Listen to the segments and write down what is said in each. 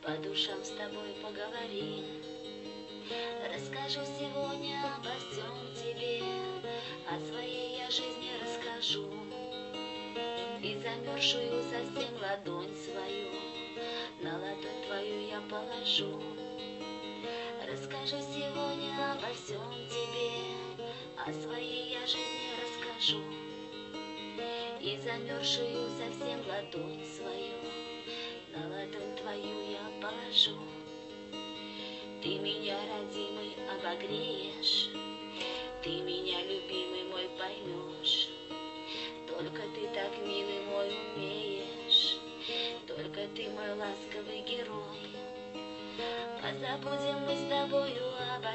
по душам с тобой поговорим. Расскажу сегодня обо всем тебе, о своей я жизни расскажу. И замерзшую совсем ладонь свою на ладонь твою я положу. Расскажу сегодня обо всем тебе, о своей я жизни расскажу. И замерзшую совсем ладонь свою на ладонь твою я положу. Ты меня, родимый, обогреешь, ты меня, любимый мой, поймешь. Только ты так, милый мой, умеешь, только ты мой ласковый герой. Позабудем мы с тобою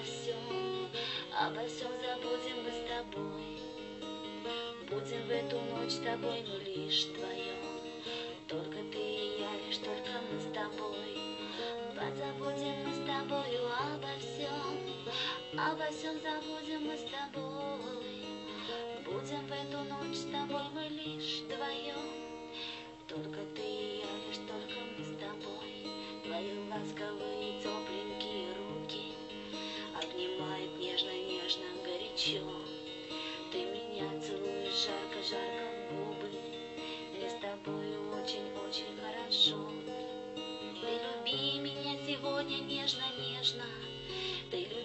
обо всем забудем мы с тобой. Будем в эту ночь с тобой мы лишь вдвоем, только ты и я, лишь только мы с тобой. Позабудем мы с тобою обо всем забудем мы с тобой. Будем в эту ночь с тобой мы лишь вдвоем, только ты и я, лишь только мы с тобой. Твои ласковые тепленькие руки обнимают нежно-нежно, горячо. Ты меня целуешь жарко-жарко в губы, мне с тобою очень-очень хорошо. Ты люби меня сегодня нежно-нежно, ты